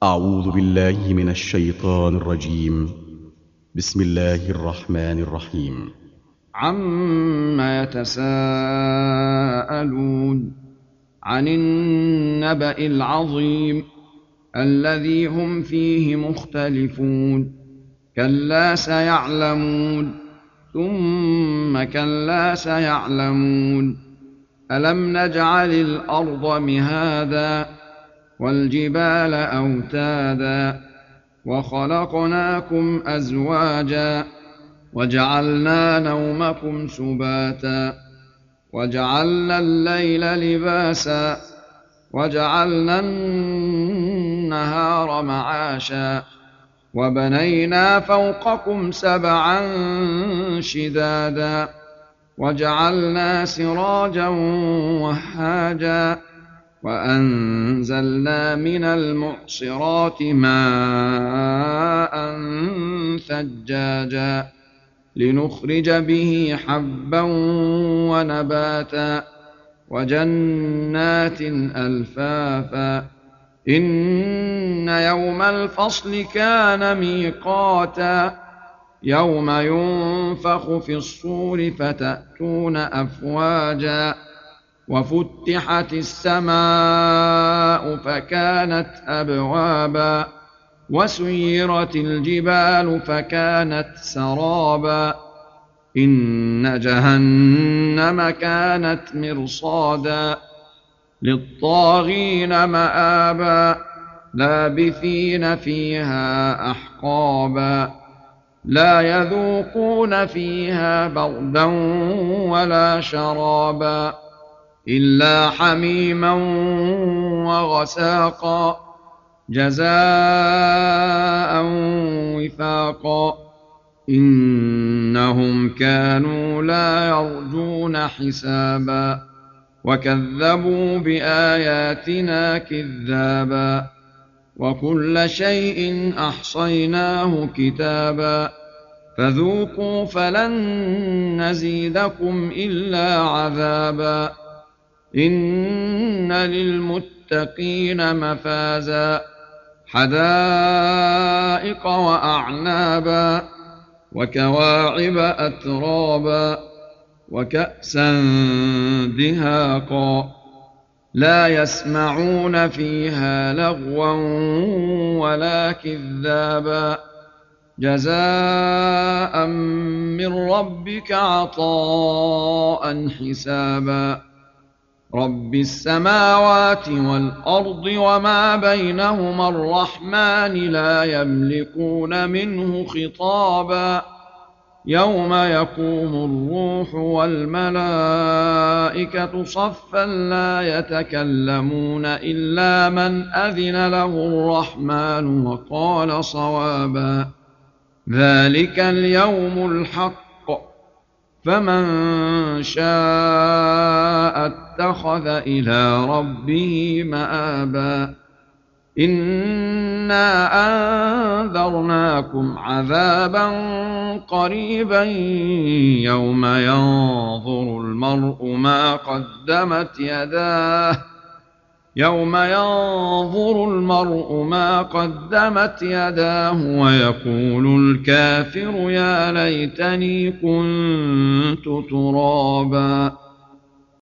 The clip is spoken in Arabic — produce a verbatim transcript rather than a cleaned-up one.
أعوذ بالله من الشيطان الرجيم. بسم الله الرحمن الرحيم. عَمَّ يَتَسَاءَلُونَ عَنِ النَّبَإِ الْعَظِيمِ الَّذِي هُمْ فِيهِ مُخْتَلِفُونَ كَلَّا سَيَعْلَمُونَ ثُمَّ كَلَّا سَيَعْلَمُونَ أَلَمْ نَجْعَلِ الْأَرْضَ مِهَادًا وَالْجِبَالَ أَوْتَادًا وَخَلَقْنَاكُمْ أَزْوَاجًا وَجَعَلْنَا نَوْمَكُمْ سُبَاتًا وَجَعَلْنَا اللَّيْلَ لِبَاسًا وَجَعَلْنَا النَّهَارَ مَعَاشًا وَبَنَيْنَا فَوْقَكُمْ سَبْعًا شِدَادًا وَجَعَلْنَا سِرَاجًا وَهَّاجًا وَأَنزَلْنَا مِنَ الْمُعْصِرَاتِ مَاءً ثَجَّاجًا لِنُخْرِجَ بِهِ حَبًّا وَنَبَاتًا وَجَنَّاتٍ أَلْفَافًا إِنَّ يَوْمَ الْفَصْلِ كَانَ مِيقَاتًا يَوْمَ يُنفَخُ فِي الصُّورِ فَتَأْتُونَ أَفْوَاجًا وَفُتِحَتِ السَّمَاءُ فَكَانَتْ أَبْوَابًا وَسُيِّرَتِ الْجِبَالُ فَكَانَتْ سَرَابًا إِنَّ جَهَنَّمَ كَانَتْ مِرْصَادًا لِّلطَّاغِينَ مَآبًا لَّابِثِينَ فِيهَا أَحْقَابًا لَّا يَذُوقُونَ فِيهَا بَرْدًا وَلَا شَرَابًا إِلَّا حَمِيمًا وَغَسَّاقًا جَزَاءً وِفَاقًا إِنَّهُمْ كَانُوا لَا يَرْجُونَ حِسَابًا وَكَذَّبُوا بِآيَاتِنَا كِذَّابًا وَكُلَّ شَيْءٍ أَحْصَيْنَاهُ كِتَابًا فَذُوقُوا فَلَن نَّزِيدَكُمْ إِلَّا عَذَابًا إِنَّ لِلْمُتَّقِينَ مَفَازًا حَدَائِقَ وَأَعْنَابًا وَكَوَاعِبَ أَتْرَابًا وَكَأْسًا دِهَاقًا لَّا يَسْمَعُونَ فِيهَا لَغْوًا وَلَا كِذَّابًا جَزَاءً مِّن رَّبِّكَ عَطَاءً حِسَابًا رَّبِّ السَّمَاوَاتِ وَالْأَرْضِ وَمَا بَيْنَهُمَا الرَّحْمَٰنِ لَا يَمْلِكُونَ مِنْهُ خِطَابًا يَوْمَ يَقُومُ الرُّوحُ وَالْمَلَائِكَةُ صَفًّا لَّا يَتَكَلَّمُونَ إِلَّا مَنْ أَذِنَ لَهُ الرَّحْمَٰنُ وَقَالَ صَوَابًا ذَٰلِكَ الْيَوْمُ الْحَقُّ فَمَن شَاءَ اتَّخَذَ إِلَىٰ رَبِّهِ مَآبًا إِنَّا أَنذَرْنَاكُمْ عَذَابًا قَرِيبًا يَوْمَ يَنظُرُ الْمَرْءُ مَا قَدَّمَتْ يَدَاهُ يَوْمَ يَنظُرُ الْمَرْءُ مَا قَدَّمَتْ يَدَاهُ وَيَقُولُ الْكَافِرُ يَا لَيْتَنِي كُنتُ تُرَابًا